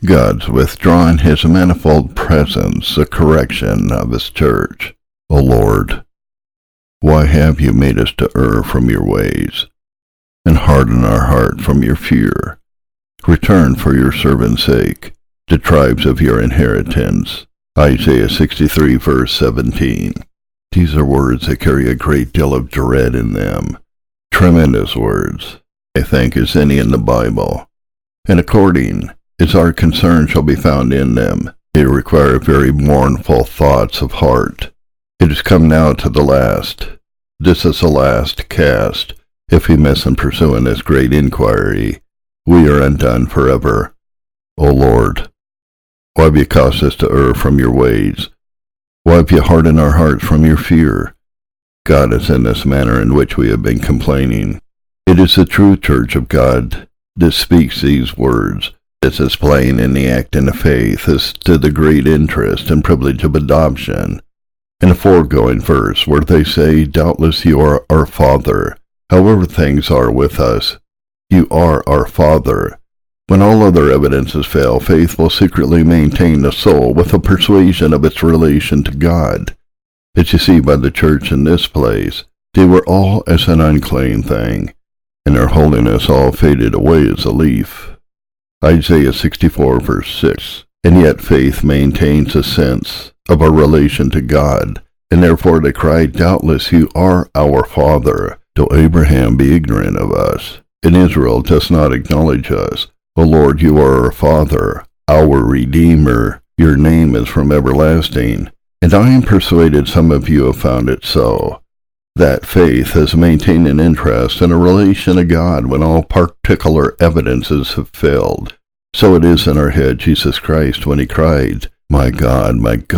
God's withdrawn his manifold presence, the correction of his church. O Lord, why have you made us to err from your ways, and harden our heart from your fear? Return for your servant's sake the tribes of your inheritance. Isaiah 63 verse 17. These are words that carry a great deal of dread in them. Tremendous words, I think, as any in the Bible. And according as our concern shall be found in them, they require very mournful thoughts of heart. It has come now to the last. This is the last cast. If we miss in pursuing this great inquiry, we are undone forever. O Lord, why have you caused us to err from your ways? Why have you hardened our hearts from your fear? God is in this manner in which we have been complaining. It is the true church of God that speaks these words. This is plain in the act and the faith as to the great interest and privilege of adoption. In the foregoing verse, where they say, "Doubtless you are our Father, however things are with us, you are our Father." When all other evidences fail, faith will secretly maintain the soul with a persuasion of its relation to God. As you see by the church in this place, they were all as an unclean thing, and their holiness all faded away as a leaf. Isaiah 64 verse 6. And yet faith maintains a sense of a relation to God, and therefore they cried, "Doubtless you are our Father," though Abraham be ignorant of us, and Israel does not acknowledge us. O Lord, you are our Father, our Redeemer. Your name is from everlasting. And I am persuaded some of you have found it so, that faith has maintained an interest and a relation to God when all particular evidences have failed. So it is in our head Jesus Christ when he cried, my God,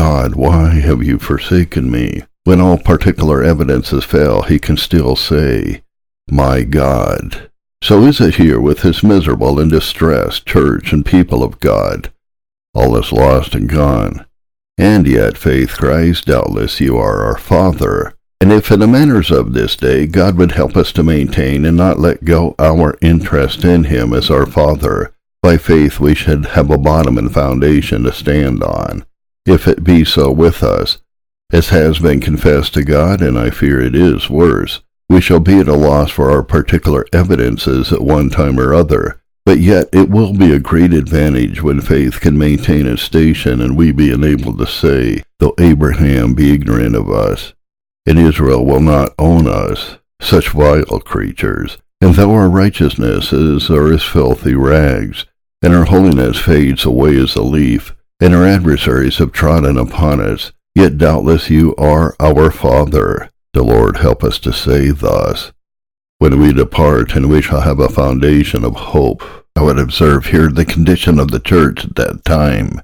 why have you forsaken me?" When all particular evidences fail, he can still say, "My God." So is it here with his miserable and distressed church and people of God. All is lost and gone. And yet faith cries, "Doubtless you are our Father." And if in the manners of this day God would help us to maintain and not let go our interest in him as our Father, by faith we should have a bottom and foundation to stand on. If it be so with us, as has been confessed to God, and I fear it is worse, we shall be at a loss for our particular evidences at one time or other. But yet it will be a great advantage when faith can maintain its station, and we be enabled to say, though Abraham be ignorant of us, and Israel will not own us, such vile creatures, and though our righteousnesses are as filthy rags, and our holiness fades away as a leaf, and our adversaries have trodden upon us, yet doubtless you are our Father. The Lord help us to say thus. When we depart, and we shall have a foundation of hope. I would observe here the condition of the church at that time.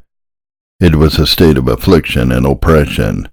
It was a state of affliction and oppression.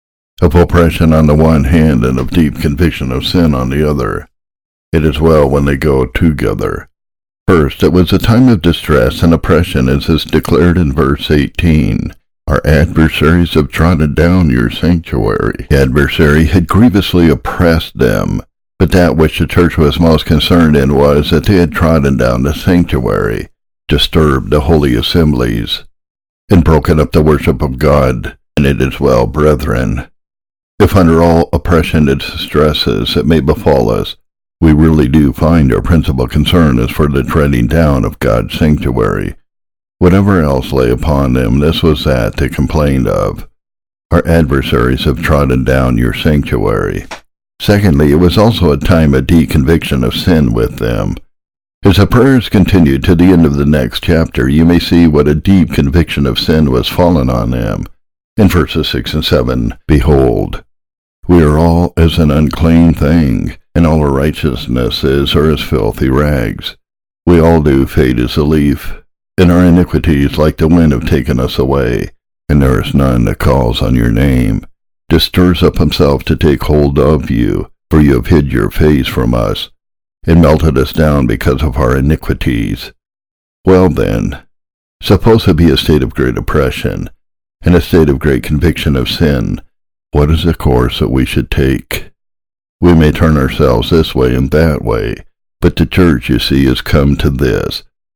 Of oppression on the one hand, and of deep conviction of sin on the other. It is well when they go together. First, it was a time of distress and oppression, as is declared in verse 18. Our adversaries have trodden down your sanctuary. The adversary had grievously oppressed them, but that which the church was most concerned in was that they had trodden down the sanctuary, disturbed the holy assemblies, and broken up the worship of God. And it is well, brethren, if under all oppression and distresses that may befall us, we really do find our principal concern is for the treading down of God's sanctuary. Whatever else lay upon them, this was that they complained of. Our adversaries have trodden down your sanctuary. Secondly, it was also a time of deep conviction of sin with them. As the prayers continued to the end of the next chapter, you may see what a deep conviction of sin was fallen on them. In verses 6 and 7, "Behold, we are all as an unclean thing, and all our righteousnesses are as filthy rags. We all do fade as a leaf, and our iniquities like the wind have taken us away, and there is none that calls on your name, that stirs up himself to take hold of you, for you have hid your face from us, and melted us down because of our iniquities." Well then, suppose it be a state of great oppression, and a state of great conviction of sin, what is the course that we should take? We may turn ourselves this way and that way, but the church, you see, has come to this,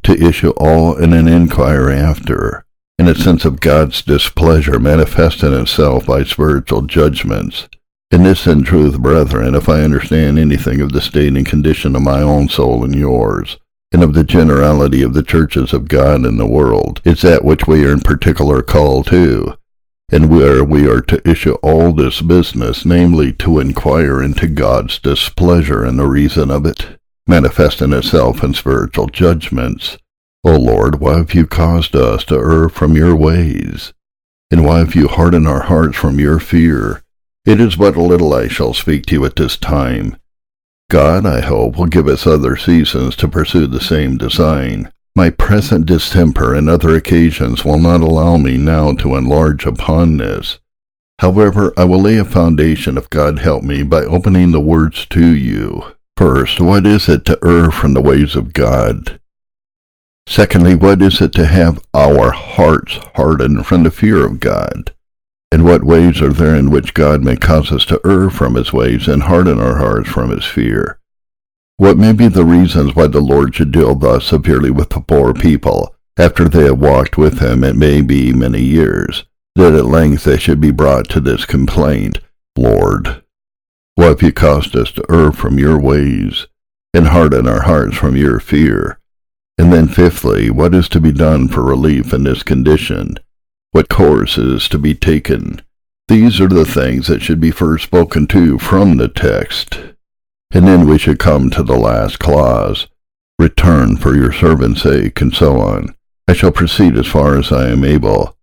to issue all in an inquire after, in a sense of God's displeasure manifest in itself by spiritual judgments. In this, in truth, brethren, if I understand anything of the state and condition of my own soul and yours, and of the generality of the churches of God in the world, it's that which we are in particular called to, and where we are to issue all this business, namely to inquire into God's displeasure and the reason of it, manifest in itself in spiritual judgments. O Lord, why have you caused us to err from your ways? And why have you hardened our hearts from your fear? It is but a little I shall speak to you at this time. God, I hope, will give us other seasons to pursue the same design. My present distemper and other occasions will not allow me now to enlarge upon this. However, I will lay a foundation, if God help me, by opening the words to you. First, what is it to err from the ways of God? Secondly, what is it to have our hearts hardened from the fear of God? And what ways are there in which God may cause us to err from his ways and harden our hearts from his fear? What may be the reasons why the Lord should deal thus severely with the poor people, after they have walked with him, it may be many years, that at length they should be brought to this complaint, Lord, why have you caused us to err from your ways, and harden our hearts from your fear? And then fifthly, what is to be done for relief in this condition? What course is to be taken? These are the things that should be first spoken to from the text. And then we should come to the last clause, return for your servant's sake, and so on. I shall proceed as far as I am able.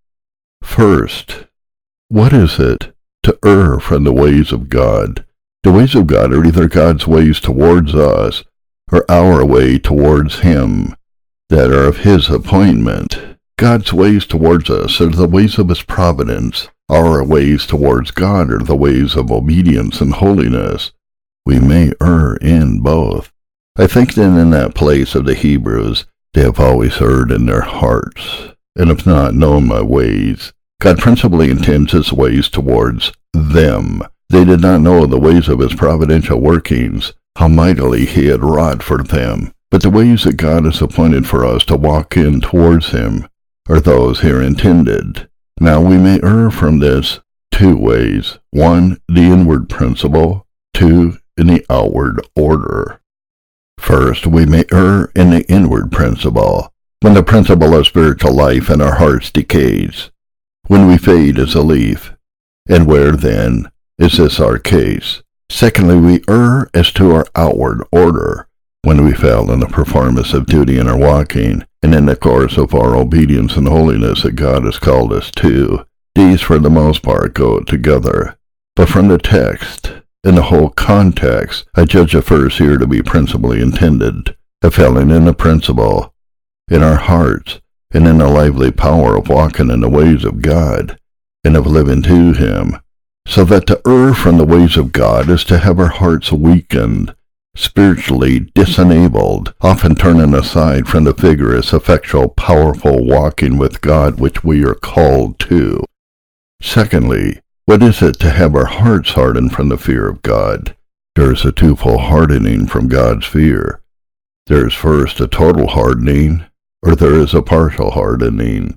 First, what is it to err from the ways of God? The ways of God are either God's ways towards us, or our way towards him, that are of his appointment. God's ways towards us are the ways of his providence. Our ways towards God are the ways of obedience and holiness. We may err in both. I think then in that place of the Hebrews, they have always erred in their hearts, and have not known my ways. God principally intends his ways towards them. They did not know the ways of his providential workings, how mightily he had wrought for them. But the ways that God has appointed for us to walk in towards him are those here intended. Now we may err from this two ways. One, the inward principle. Two, in the outward order. First, we may err in the inward principle, when the principle of spiritual life in our hearts decays, when we fade as a leaf. And where, then, is this our case? Secondly, we err as to our outward order, when we fail in the performance of duty in our walking, and in the course of our obedience and holiness that God has called us to. These, for the most part, go together. But from the text, in the whole context, I judge the first here to be principally intended, of failing in the principle, in our hearts, and in the lively power of walking in the ways of God, and of living to him, so that to err from the ways of God is to have our hearts weakened, spiritually disenabled, often turning aside from the vigorous, effectual, powerful walking with God which we are called to. Secondly, what is it to have our hearts hardened from the fear of God? There is a twofold hardening from God's fear. There is first a total hardening, or there is a partial hardening.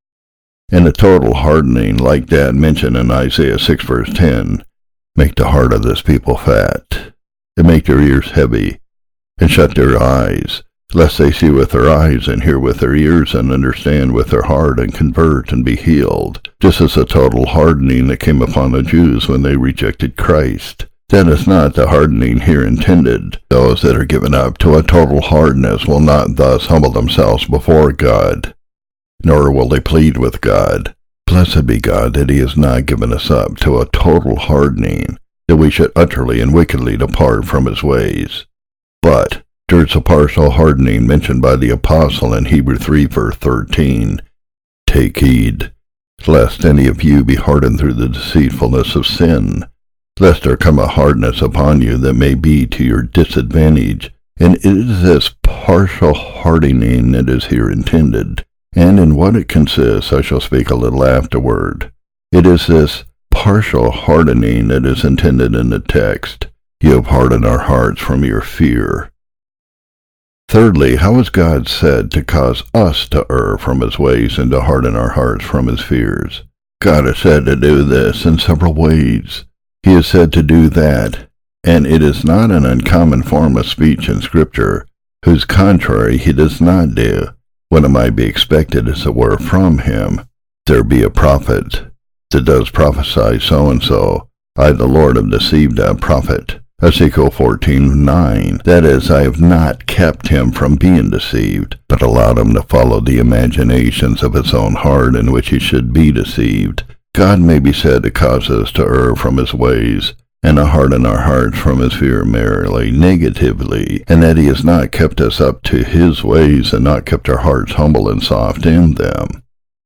And a total hardening, like that mentioned in Isaiah 6 verse 10, make the heart of this people fat, and make their ears heavy, and shut their eyes, lest they see with their eyes, and hear with their ears, and understand with their heart, and convert, and be healed. This is a total hardening that came upon the Jews when they rejected Christ. That is not the hardening here intended. Those that are given up to a total hardness will not thus humble themselves before God, nor will they plead with God. Blessed be God that he has not given us up to a total hardening, that we should utterly and wickedly depart from his ways. But there is a partial hardening mentioned by the apostle in Hebrews 3 verse 13. Take heed, lest any of you be hardened through the deceitfulness of sin, lest there come a hardness upon you that may be to your disadvantage. And it is this partial hardening that is here intended, and in what it consists I shall speak a little afterward. It is this partial hardening that is intended in the text. You have hardened our hearts from your fear. Thirdly, how is God said to cause us to err from his ways and to harden our hearts from his fears? God is said to do this in several ways. He is said to do that, and it is not an uncommon form of speech in Scripture, whose contrary he does not do. What might be expected, as it were, from him? There be a prophet that does prophesy so-and-so. I, the Lord, have deceived that prophet. Ezekiel 14:9. That is, I have not kept him from being deceived, but allowed him to follow the imaginations of his own heart in which he should be deceived. God may be said to cause us to err from his ways, and to harden our hearts from his fear merely negatively, and that he has not kept us up to his ways and not kept our hearts humble and soft in them.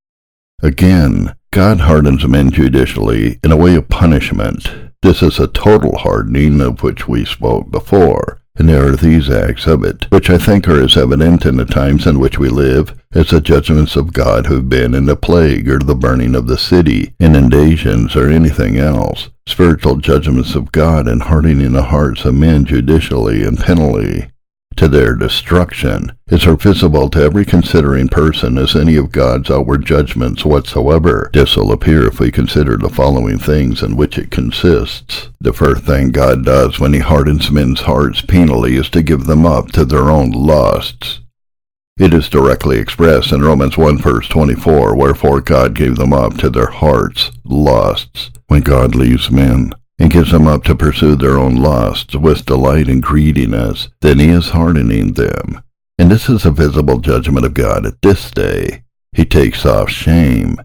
Again, God hardens men judicially in a way of punishment. This is a total hardening of which we spoke before, and there are these acts of it, which I think are as evident in the times in which we live as the judgments of God have been in the plague or the burning of the city, inundations, or anything else. Spiritual judgments of God and hardening the hearts of men judicially and penally to their destruction is as visible to every considering person as any of God's outward judgments whatsoever. This will appear if we consider the following things in which it consists. The first thing God does when he hardens men's hearts penally is to give them up to their own lusts. It is directly expressed in Romans 1 verse 24, wherefore God gave them up to their hearts' lusts. When God leaves men and gives them up to pursue their own lusts with delight and greediness, then he is hardening them. And this is a visible judgment of God at this day. He takes off shame,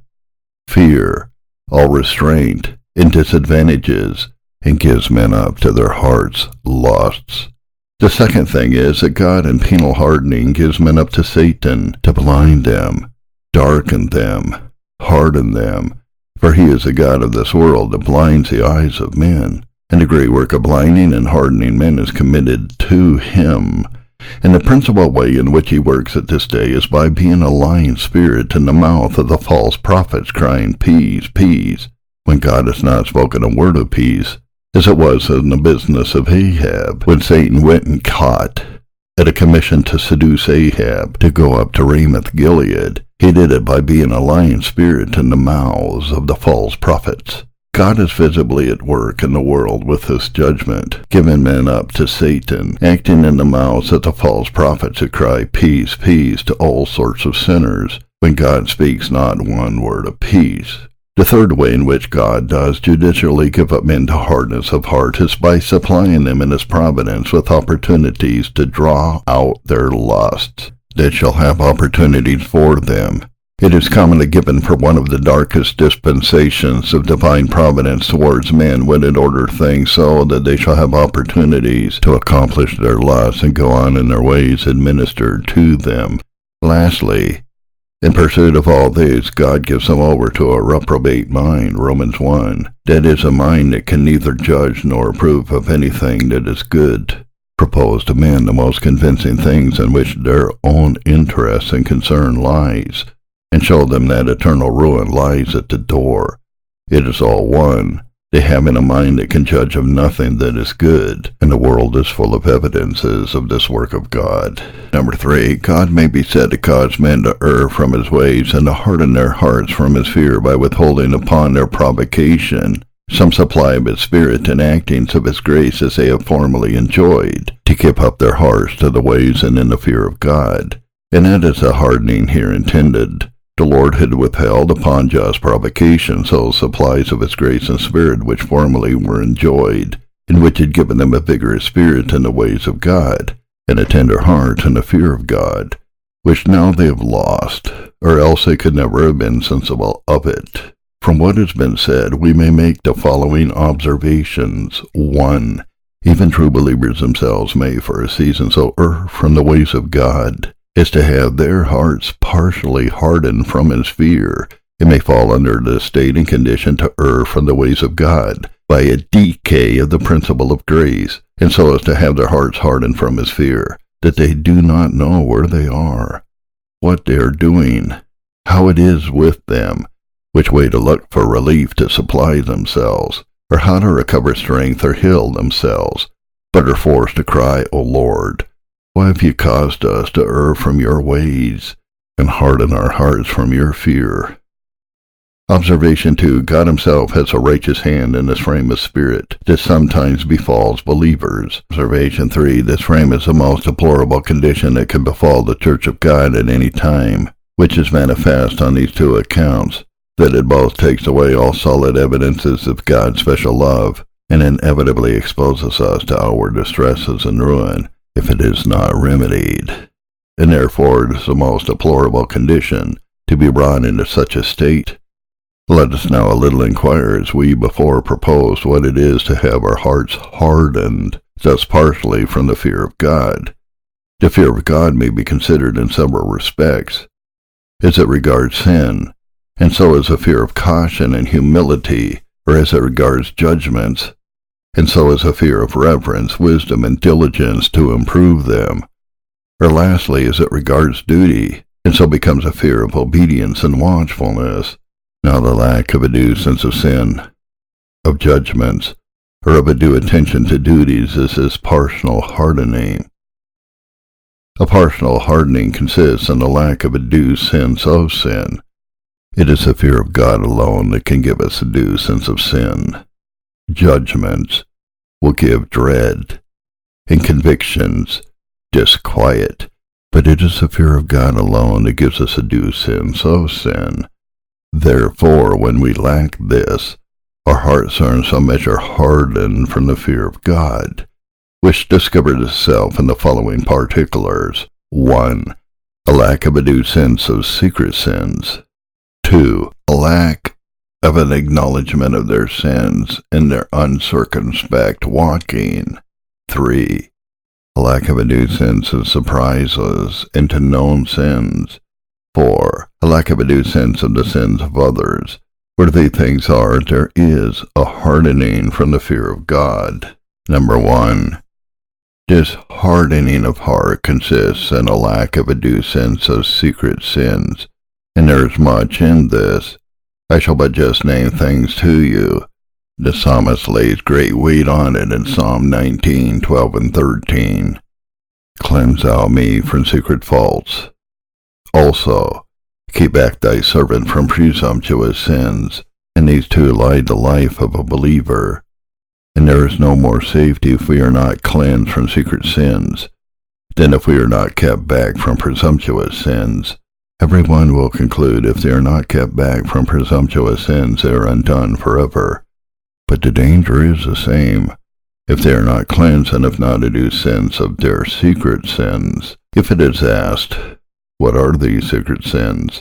fear, all restraint, and disadvantages, and gives men up to their hearts' lusts. The second thing is that God in penal hardening gives men up to Satan to blind them, darken them, harden them, for he is the god of this world that blinds the eyes of men. And the great work of blinding and hardening men is committed to him. And the principal way in which he works at this day is by being a lying spirit in the mouth of the false prophets, crying, peace, peace, when God has not spoken a word of peace, as it was in the business of Ahab, when Satan went and caught at a commission to seduce Ahab to go up to Ramoth Gilead. He did it by being a lying spirit in the mouths of the false prophets. God is visibly at work in the world with this judgment, giving men up to Satan, acting in the mouths of the false prophets who cry, peace, peace, to all sorts of sinners, when God speaks not one word of peace. The third way in which God does judicially give up men to hardness of heart is by supplying them in his providence with opportunities to draw out their lusts. They shall have opportunities for them. It is commonly given for one of the darkest dispensations of divine providence towards men when it ordered things so that they shall have opportunities to accomplish their lusts and go on in their ways administered to them. Lastly, in pursuit of all these, God gives them over to a reprobate mind, Romans 1. That is, a mind that can neither judge nor approve of anything that is good. Propose to men the most convincing things in which their own interest and concern lies, and show them that eternal ruin lies at the door. It is all one. They have in a mind that can judge of nothing that is good, and the world is full of evidences of this work of God. Number 3, God may be said to cause men to err from his ways and to harden their hearts from his fear by withholding upon their provocation some supply of his spirit and actings of his grace as they have formerly enjoyed, to keep up their hearts to the ways and in the fear of God. And that is the hardening here intended. The Lord had withheld upon just provocation those supplies of his grace and spirit which formerly were enjoyed, in which had given them a vigorous spirit in the ways of God, and a tender heart in the fear of God, which now they have lost, or else they could never have been sensible of it. From what has been said, we may make the following observations. 1. Even true believers themselves may for a season so err from the ways of God as to have their hearts partially hardened from his fear. It may fall under the state and condition to err from the ways of God by a decay of the principle of grace, and so as to have their hearts hardened from his fear, that they do not know where they are, what they are doing, how it is with them, which way to look for relief to supply themselves, or how to recover strength or heal themselves, but are forced to cry, O Lord, Why have you caused us to err from your ways, and harden our hearts from your fear? Observation 2. God himself has a righteous hand in this frame of spirit that sometimes befalls believers. Observation 3. This frame is the most deplorable condition that can befall the Church of God at any time, which is manifest on these two accounts, that it both takes away all solid evidences of God's special love, and inevitably exposes us to our distresses and ruin if it is not remedied. And therefore it is the most deplorable condition to be brought into such a state. Let us now a little inquire, as we before proposed, what it is to have our hearts hardened, thus partially from the fear of God. The fear of God may be considered in several respects, as it regards sin, and so is a fear of caution and humility, or as it regards judgments, and so is a fear of reverence, wisdom, and diligence to improve them, or lastly as it regards duty, and so becomes a fear of obedience and watchfulness. Now the lack of a due sense of sin, of judgments, or of a due attention to duties is this partial hardening. A partial hardening consists in the lack of a due sense of sin. It is the fear of God alone that can give us a due sense of sin. Judgments will give dread, and convictions disquiet, but it is the fear of God alone that gives us a due sense of sin. Therefore, when we lack this, our hearts are in some measure hardened from the fear of God, which discovers itself in the following particulars. 1. A lack of a due sense of secret sins. 2. A lack of an acknowledgement of their sins and their uncircumspect walking. 3. A lack of a due sense of surprises into known sins. 4. A lack of a due sense of the sins of others. Where these things are, there is a hardening from the fear of God. Number 1. This hardening of heart consists in a lack of a due sense of secret sins, and there is much in this. I shall but just name things to you. The psalmist lays great weight on it in Psalm 19, 12, and 13. Cleanse thou me from secret faults. Also, keep back thy servant from presumptuous sins, and these two lie the life of a believer. And there is no more safety if we are not cleansed from secret sins, than if we are not kept back from presumptuous sins. Everyone will conclude if they are not kept back from presumptuous sins, they are undone forever. But the danger is the same, if they are not cleansed and have not a due sense of their secret sins. If it is asked, what are these secret sins?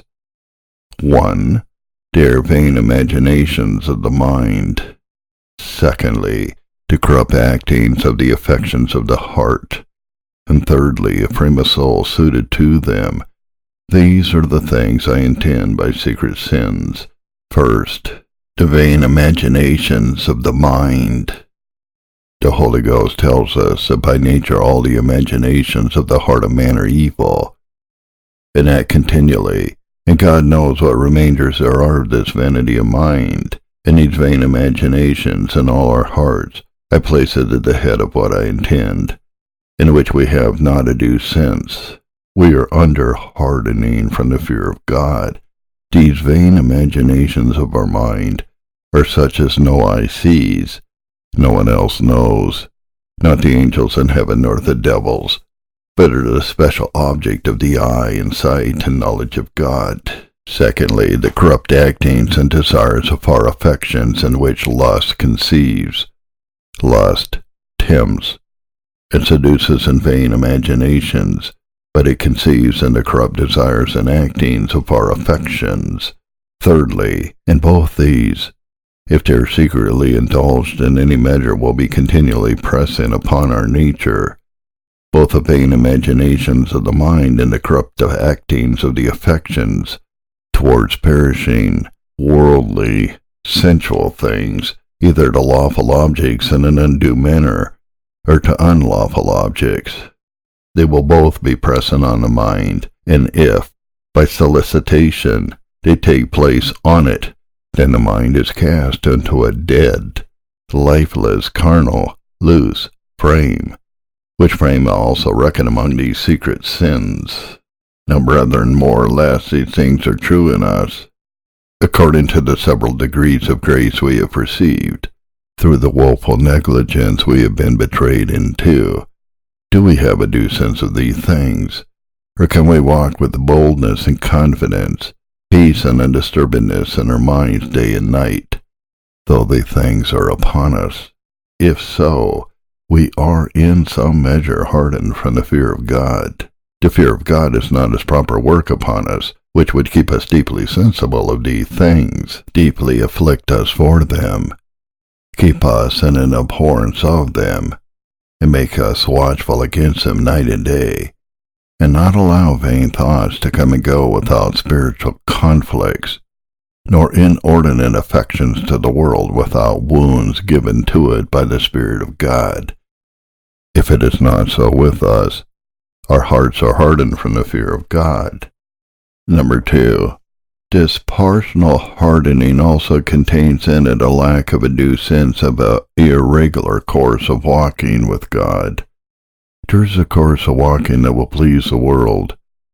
1. They are vain imaginations of the mind. Secondly, the corrupt actings of the affections of the heart. And thirdly, a frame of soul suited to them. These are the things I intend by secret sins. First, the vain imaginations of the mind. The Holy Ghost tells us that by nature all the imaginations of the heart of man are evil, and that continually, and God knows what remainders there are of this vanity of mind, and these vain imaginations in all our hearts. I place it at the head of what I intend, in which we have not a due sense. We are under hardening from the fear of God. These vain imaginations of our mind are such as no eye sees, no one else knows, not the angels in heaven nor the devils, but are the special object of the eye and sight and knowledge of God. Secondly, the corrupt actings and desires of our affections, in which lust conceives. Lust tempts and seduces in vain imaginations, but it conceives in the corrupt desires and actings of our affections. Thirdly, in both these, if they are secretly indulged in any measure, will be continually pressing upon our nature, both the vain imaginations of the mind and the corrupt actings of the affections, towards perishing, worldly, sensual things, either to lawful objects in an undue manner, or to unlawful objects. They will both be pressing on the mind, and if, by solicitation, they take place on it, then the mind is cast into a dead, lifeless, carnal, loose frame, which frame also reckon among these secret sins. Now, brethren, more or less these things are true in us, according to the several degrees of grace we have received. Through the woeful negligence we have been betrayed into. Do we have a due sense of these things? Or can we walk with boldness and confidence, peace and undisturbedness in our minds day and night, though the things are upon us? If so, we are in some measure hardened from the fear of God. The fear of God is not his proper work upon us, which would keep us deeply sensible of these things, deeply afflict us for them, keep us in an abhorrence of them, and make us watchful against them night and day, and not allow vain thoughts to come and go without spiritual conflicts, nor inordinate affections to the world without wounds given to it by the Spirit of God. If it is not so with us, our hearts are hardened from the fear of God. Number 2. This partial hardening also contains in it a lack of a due sense of an irregular course of walking with God. There is a course of walking that will please the world,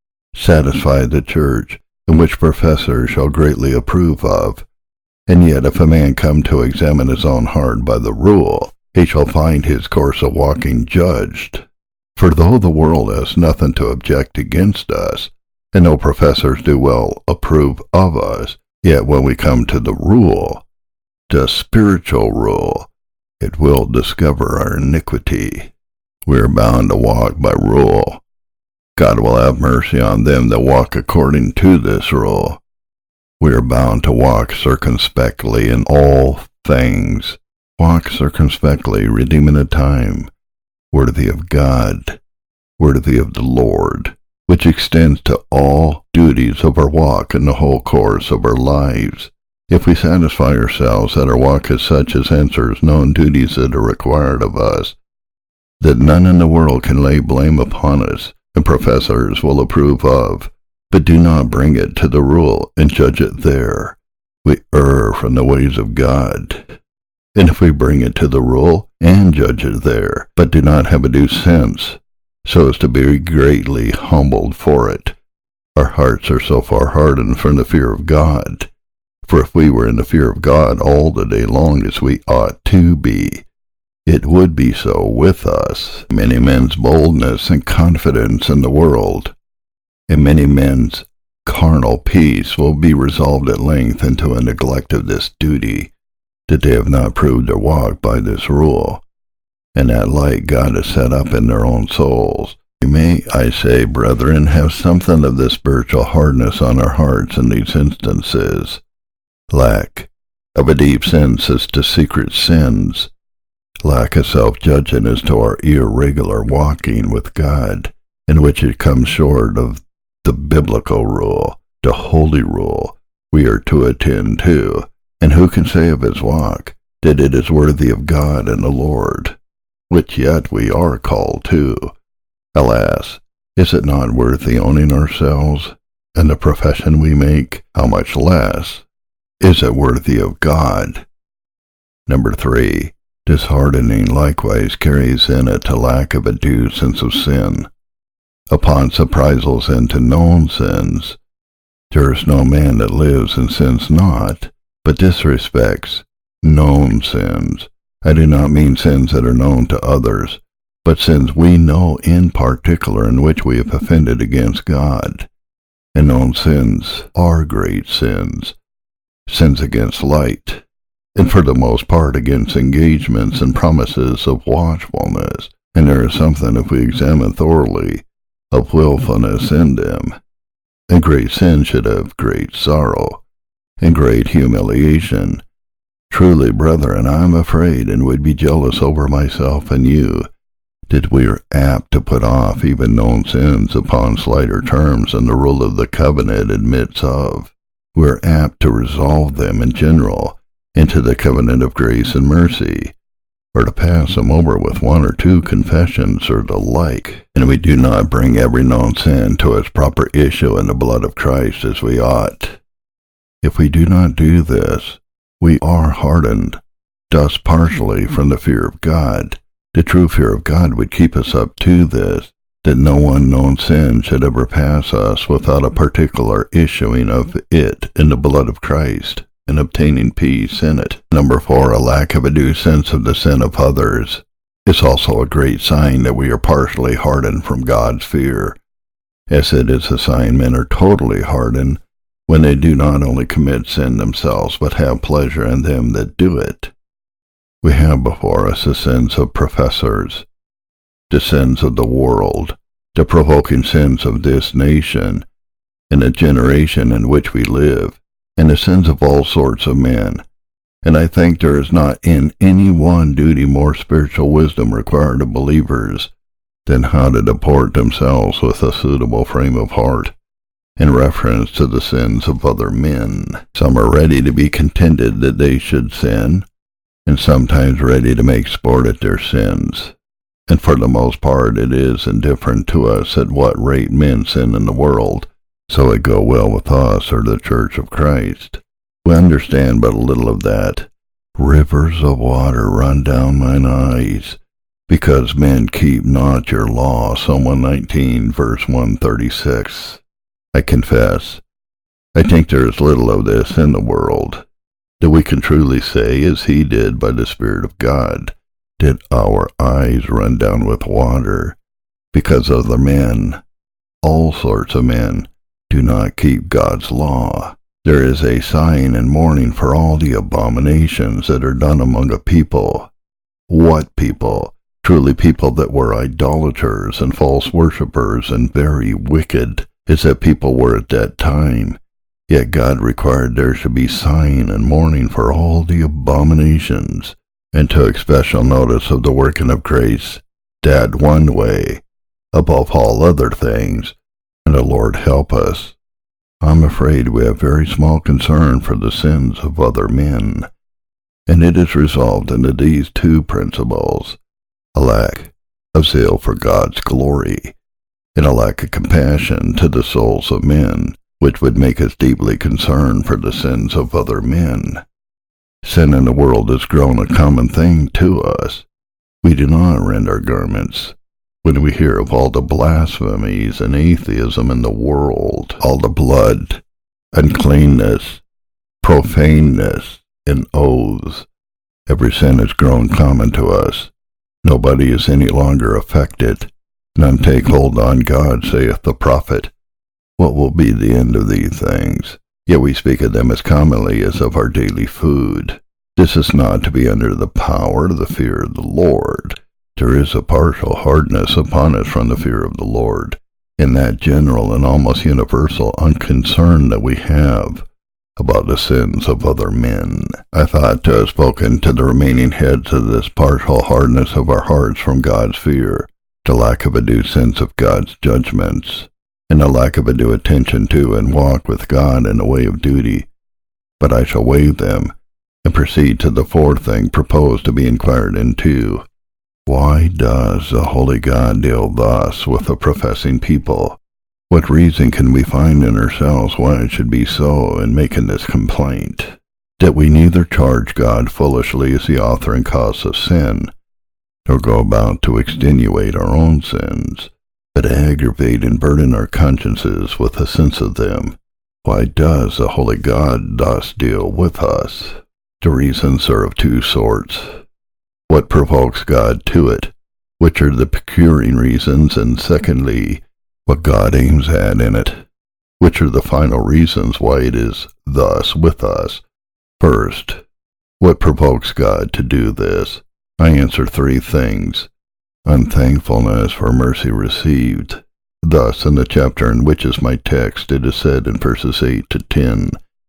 satisfy the church, and which professors shall greatly approve of. And yet if a man come to examine his own heart by the rule, he shall find his course of walking judged. For though the world has nothing to object against us, and no professors do well approve of us, yet when we come to the rule, the spiritual rule, it will discover our iniquity. We are bound to walk by rule. God will have mercy on them that walk according to this rule. We are bound to walk circumspectly in all things. Walk circumspectly, redeeming the time, worthy of God, worthy of the Lord, which extends to all duties of our walk and the whole course of our lives. If we satisfy ourselves that our walk is such as answers known duties that are required of us, that none in the world can lay blame upon us, and professors will approve of, but do not bring it to the rule and judge it there, we err from the ways of God. And if we bring it to the rule and judge it there, but do not have a due sense, so as to be greatly humbled for it, our hearts are so far hardened from the fear of God. For if we were in the fear of God all the day long as we ought to be, it would be so with us. Many men's boldness and confidence in the world, and many men's carnal peace will be resolved at length into a neglect of this duty, that they have not proved their walk by this rule, and that light God has set up in their own souls. We may, I say, brethren, have something of this spiritual hardness on our hearts in these instances, lack of a deep sense as to secret sins, lack of self-judging as to our irregular walking with God, in which it comes short of the biblical rule, the holy rule we are to attend to. And who can say of his walk that it is worthy of God and the Lord, which yet we are called to? Alas, is it not worthy owning ourselves, and the profession we make? How much less is it worthy of God? Number 3. This hardening likewise carries in it a lack of a due sense of sin. Upon surprisals into known sins, there is no man that lives and sins not, but disrespects known sins. I do not mean sins that are known to others, but sins we know in particular in which we have offended against God. And known sins are great sins, sins against light, and for the most part against engagements and promises of watchfulness. And there is something, if we examine thoroughly, of willfulness in them. And great sin should have great sorrow, and great humiliation. Truly, brethren, I am afraid and would be jealous over myself and you, that we are apt to put off even known sins upon slighter terms than the rule of the covenant admits of. We are apt to resolve them in general into the covenant of grace and mercy, or to pass them over with 1 or 2 confessions or the like, and we do not bring every known sin to its proper issue in the blood of Christ as we ought. If we do not do this, we are hardened, thus partially from the fear of God, The true fear of God would keep us up to this, that no unknown sin should ever pass us without a particular issuing of it in the blood of Christ, and obtaining peace in it. Number 4, a lack of a due sense of the sin of others is also a great sign that we are partially hardened from God's fear, as it is a sign men are totally hardened when they do not only commit sin themselves, but have pleasure in them that do it. We have before us the sins of professors, the sins of the world, the provoking sins of this nation, and the generation in which we live, and the sins of all sorts of men. And I think there is not in any one duty more spiritual wisdom required of believers than how to deport themselves with a suitable frame of heart in reference to the sins of other men. Some are ready to be contented that they should sin, and sometimes ready to make sport at their sins. And for the most part it is indifferent to us at what rate men sin in the world, so it go well with us or the Church of Christ. We understand but a little of that. Rivers of water run down mine eyes, because men keep not your law. Psalm 119, verse 136. I confess, I think there is little of this in the world, that we can truly say, as he did by the Spirit of God, did our eyes run down with water, because other men, all sorts of men, do not keep God's law. There is a sighing and mourning for all the abominations that are done among a people. What people? Truly people that were idolaters and false worshippers and very wicked, as that people were at that time. Yet God required there should be sighing and mourning for all the abominations, and took special notice of the working of grace, that one way, above all other things, and the Lord help us. I'm afraid we have very small concern for the sins of other men, and it is resolved into these two principles: a lack of zeal for God's glory, and a lack of compassion to the souls of men, which would make us deeply concerned for the sins of other men. Sin in the world has grown a common thing to us. We do not rend our garments when we hear of all the blasphemies and atheism in the world, all the blood, uncleanness, profaneness, and oaths. Every sin has grown common to us. Nobody is any longer affected. None take hold on God, saith the prophet. What will be the end of these things? Yet we speak of them as commonly as of our daily food. This is not to be under the power of the fear of the Lord. There is a partial hardness upon us from the fear of the Lord, in that general and almost universal unconcern that we have about the sins of other men. I thought to have spoken to the remaining heads of this partial hardness of our hearts from God's fear, the lack of a due sense of God's judgments, and the lack of a due attention to and walk with God in the way of duty. But I shall waive them, and proceed to the fourth thing proposed to be inquired into. Why does the Holy God deal thus with a professing people? What reason can we find in ourselves why it should be so in making this complaint? That we neither charge God foolishly as the author and cause of sin, nor go about to extenuate our own sins, but aggravate and burden our consciences with a sense of them. Why does the Holy God thus deal with us? The reasons are of two sorts. What provokes God to it, which are the procuring reasons, and secondly, what God aims at in it, which are the final reasons why it is thus with us. First, what provokes God to do this? I answer three things. Unthankfulness for mercy received. Thus, in the chapter in which is my text, it is said in verses 8 to 10,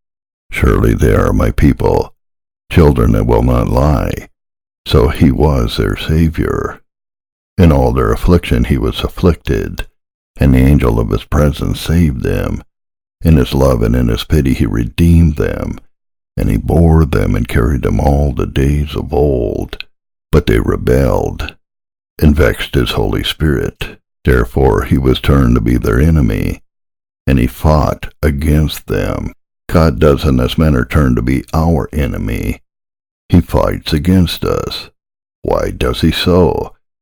Surely they are my people, children that will not lie. So he was their Savior. In all their affliction he was afflicted, and the angel of his presence saved them. In his love and in his pity he redeemed them, and he bore them and carried them all the days of old. But they rebelled, and vexed his Holy Spirit. Therefore he was turned to be their enemy, and he fought against them. God does in this manner turn to be our enemy. He fights against us. Why does he so?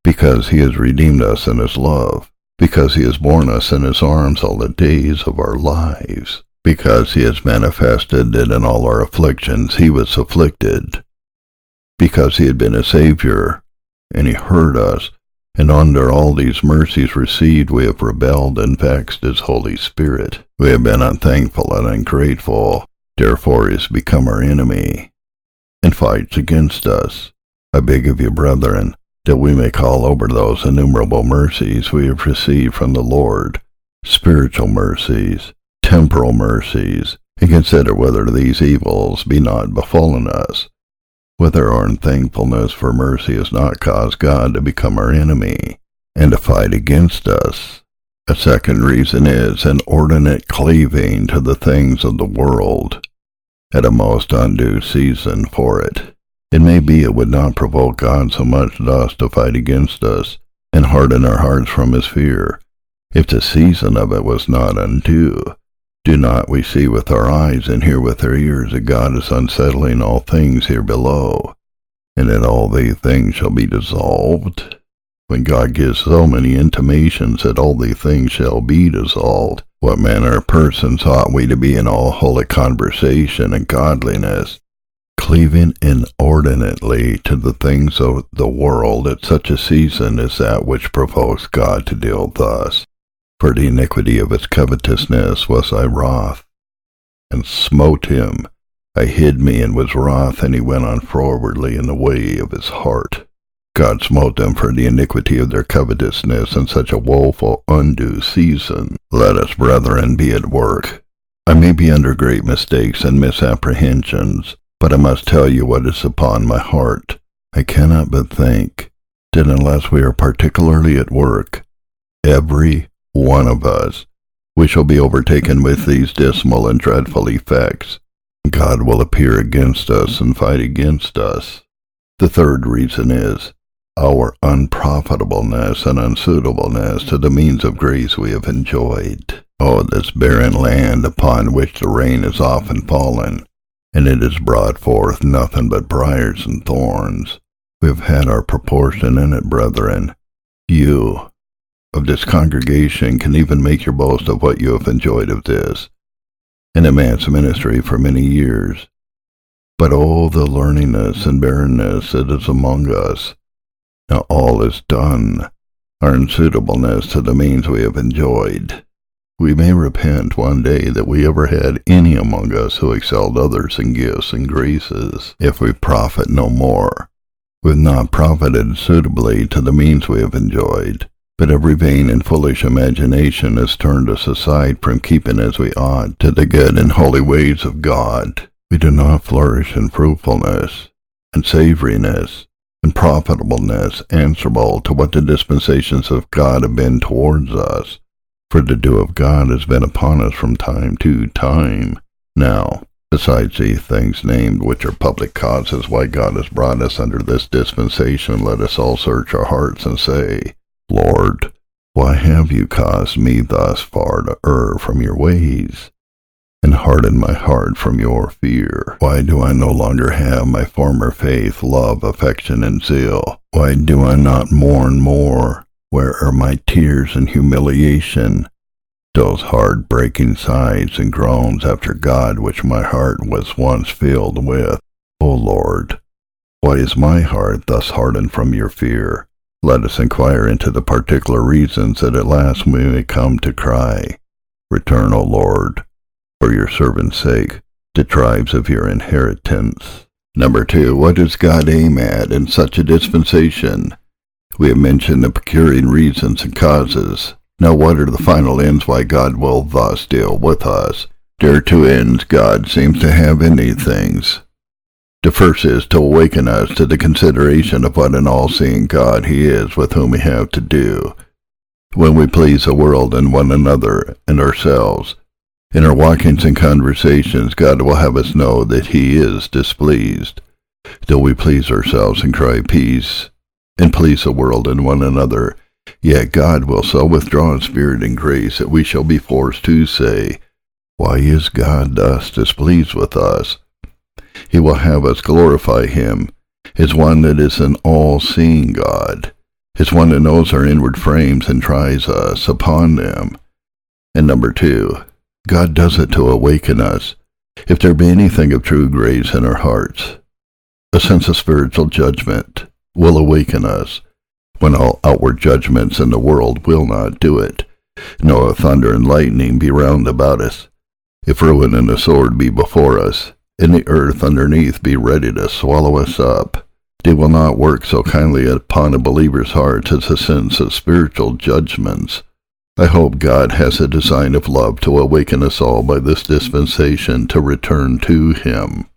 because he has redeemed us in his love, because he has borne us in his arms all the days of our lives, because he has manifested that in all our afflictions he was afflicted, because he had been a Savior, and he heard us, and under all these mercies received we have rebelled and vexed his Holy Spirit. We have been unthankful and ungrateful, therefore he has become our enemy, and fights against us. I beg of you, brethren, that we may call over those innumerable mercies we have received from the Lord, spiritual mercies, temporal mercies, and consider whether these evils be not befallen us, whether our unthankfulness for mercy has not caused God to become our enemy, and to fight against us. A second reason is inordinate cleaving to the things of the world, at a most undue season for it. It may be it would not provoke God so much thus to fight against us, and harden our hearts from his fear, if the season of it was not undue. Do not we see with our eyes and hear with our ears that God is unsettling all things here below, and that all these things shall be dissolved? When God gives so many intimations that all these things shall be dissolved, what manner of persons ought we to be in all holy conversation and godliness, cleaving inordinately to the things of the world at such a season as that which provokes God to deal thus? For the iniquity of his covetousness was I wroth, and smote him. I hid me and was wroth, and he went on forwardly in the way of his heart. God smote them for the iniquity of their covetousness in such a woeful undue season. Let us, brethren, be at work. I may be under great mistakes and misapprehensions, but I must tell you what is upon my heart. I cannot but think that unless we are particularly at work, every one of us, we shall be overtaken with these dismal and dreadful effects. God will appear against us and fight against us. The third reason is our unprofitableness and unsuitableness to the means of grace we have enjoyed. Oh, this barren land upon which the rain has often fallen, and it has brought forth nothing but briars and thorns. We have had our proportion in it, brethren. You of this congregation can even make your boast of what you have enjoyed of this, in a man's ministry for many years. But oh, the learningness and barrenness that is among us. Now all is done, our unsuitableness to the means we have enjoyed. We may repent one day that we ever had any among us who excelled others in gifts and graces, if we profit no more. We have not profited suitably to the means we have enjoyed, but every vain and foolish imagination has turned us aside from keeping as we ought to the good and holy ways of God. We do not flourish in fruitfulness, and savoriness, and profitableness answerable to what the dispensations of God have been towards us, for the dew of God has been upon us from time to time. Now, besides these things named, which are public causes why God has brought us under this dispensation, let us all search our hearts and say, Lord, why have you caused me thus far to err from your ways, and harden my heart from your fear? Why do I no longer have my former faith, love, affection, and zeal? Why do I not mourn more? Where are my tears and humiliation, those heart-breaking sighs and groans after God which my heart was once filled with? O Lord, why is my heart thus hardened from your fear? Let us inquire into the particular reasons that at last we may come to cry, Return, O Lord, for your servant's sake, the tribes of your inheritance. Number 2, what does God aim at in such a dispensation? We have mentioned the procuring reasons and causes. Now what are the final ends why God will thus deal with us? There are 2 ends God seems to have in these things. The first is to awaken us to the consideration of what an all-seeing God he is with whom we have to do. When we please the world and one another and ourselves, in our walkings and conversations, God will have us know that he is displeased. Though we please ourselves and cry peace, and please the world and one another, yet God will so withdraw in spirit and grace that we shall be forced to say, Why is God thus displeased with us? He will have us glorify him as one that is an all-seeing God, is one that knows our inward frames and tries us upon them. And number 2, God does it to awaken us, if there be anything of true grace in our hearts. A sense of spiritual judgment will awaken us, when all outward judgments in the world will not do it, nor thunder and lightning be round about us. If ruin and the sword be before us, and the earth underneath be ready to swallow us up, they will not work so kindly upon a believer's heart as the sense of spiritual judgments. I hope God has a design of love to awaken us all by this dispensation to return to Him.